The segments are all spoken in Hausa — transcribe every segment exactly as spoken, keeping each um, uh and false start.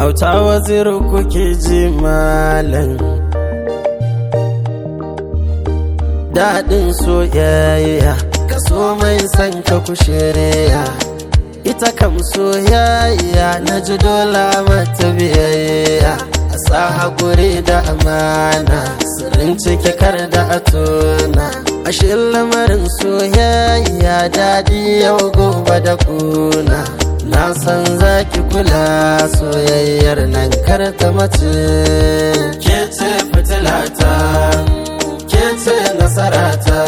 auta waziri kuke ji malam, daɗin soyayya kaso mai san ka ku shirya, ita kam soyayya na ji dole mata biyayya, a sa haƙuri da amana sirrin ciki kar da a tona, ashe lamarin soyayya daɗi yau gobe da kuna, na san zaki kula soyayyar nan kar ta mace. Ke ce fitilata, ke ce nasarata,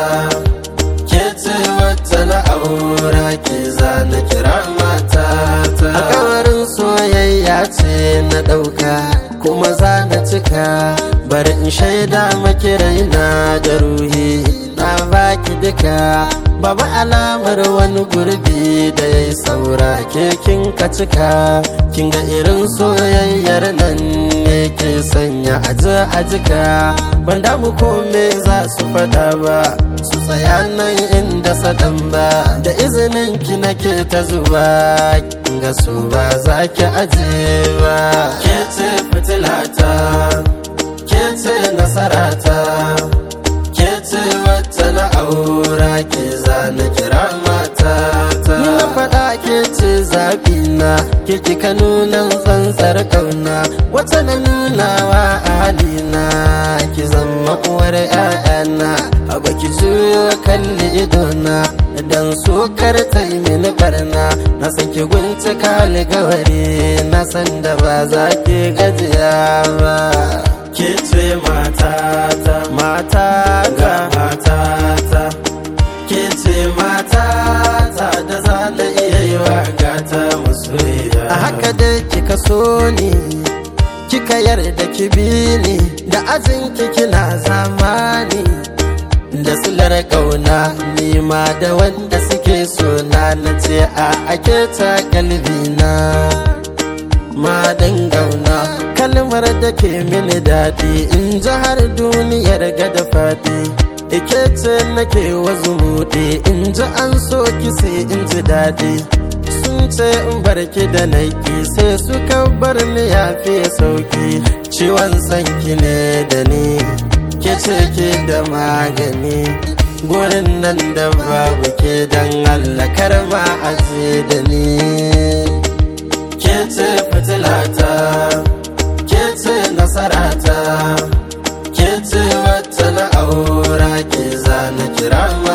ke ce wacce na aura ke zana kira matata. Alƙawarin soyayya ce na ɗauka kuma za na cika, bari in shaida maki raina da ruhi na baki duka, babu alamar wani gurbi da ya yi saura ke kin ka cika, kin ga irin soyayyar nan ne ke sanya aji a jika, ban damu kome za su fada ba su tsaya nan inda sadan ba, da izinin ki nake ta zuba kin ga su ba za ki aje ba. Ke ce fitilata, ke ce nasarata, ke ce wacce na aura ke zana kira matata. Ni na faɗa ke ce zaɓina, ke kika nuna tsantsar ƙauna, wacce na nuna wa halina, ki zama uwar ƴaƴana, a baki juyo kalli idona, dan so kar ta yi mini barna, na san ki gunci kaligawari, na san da ba za ki gajiya ba. Ke ce matata, matata, matata, ke ce matata da za na iya yi wa gata masoyiya. A haka dai kika so ni, kika yarda ki bi ni, da ajin kina zamani, da silar ƙauna nima da wanda suke so na na ce a ake ta kalbina. Madan gauna kalmar da ke mini daɗi, in ji har duniyar gada fadi, ike ce nake wazu muɗi, in ji an so ki sai in ji daɗi, sun ce in barki da naiki sai suka bar ni ya fi sauki, ciwon sanki ne da ni, ke ce ke da magani, gurin nan da babu ke dan Allah kar ma aje da ni. Ke ce fitilata, ke ce nasarata, ke ce wacce na aura ke zana kira